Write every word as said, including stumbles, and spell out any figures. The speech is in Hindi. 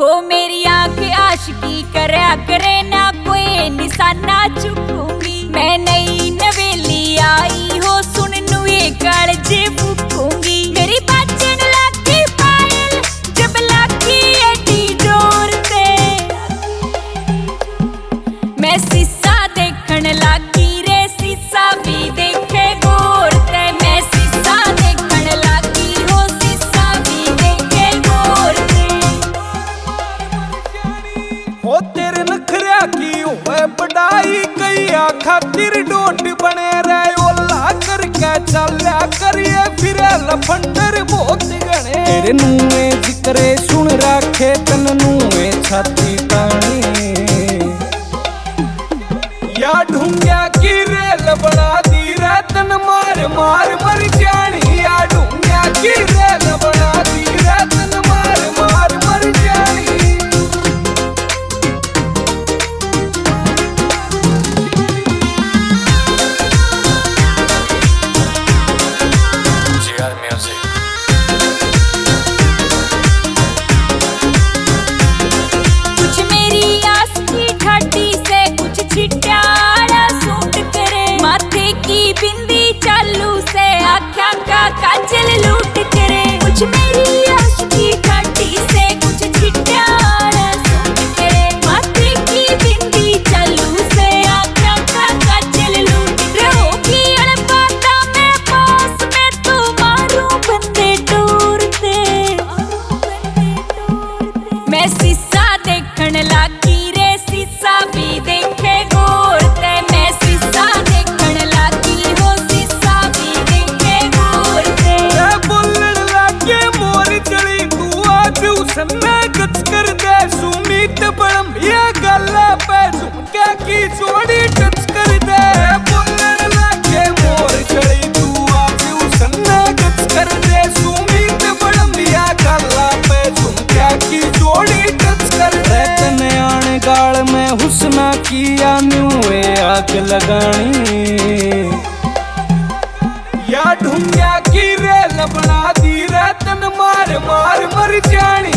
हो मेरी आंख आशिकी करया करे ना कोई निशाना चुकूंगी। मैं नई नवेली आई हो सुन नुए कालजे फूकूंगी। मेरी बाजन लागी पायल जब लागी एडी जोर से मैं शीशा देखण लागी रे शीशा भी देखे गौर से। मैं शीशा देखण लागी हो शीशा भी देखे गौर से। हो तेरे नखरिया की होए बढ़ाई कईया खातिर डोट बने रहे ओला करके चल्या करिए फिरे लफंडर बहुत गणे। तेरे नुए जिक्रे सुन राखे तन नुए छाती तानी या ढूंढिया की रेल बना दी रतन मार मार मर जानी। या ढूंढिया की रेल बना दी रतन मार मार मर जानी। कुछ मेरी आस की ठाटी से कुछ छिट्याड़ा सूट करे। माथे की बिंदी चालू से आँखा का काजल लूट करे। कुछ मेरी आस की ठाटी से कुछ छिट्याड़ा सूट करे। माथे की बिंदी चालू से आँखा का काजल लूट करे। होगी अड़पाता मैं पास में तू मारूं बंदे टूरते। मैं शीशा देखण लागी रे शीशा भी देखे गौर से। मैं शीशा देखण लागी हो शीशा भी देखे गौर से। बोलण लागे मोर चली तू आज उसने गच कर दे सुमीत बड़म ये गला पे झुमके की जोड़ी टच कर दे। बोलण लागे मोर चली तू आज उसने गच कर दे सुमीत बड़म ये गला पे झुमके की जोड़ी टच कर दे। तने आने गाल में हुस्ना किया न्यूए आग लगानी। या ढूंढिया की रेल बना दी रतन मार मार मर जानी।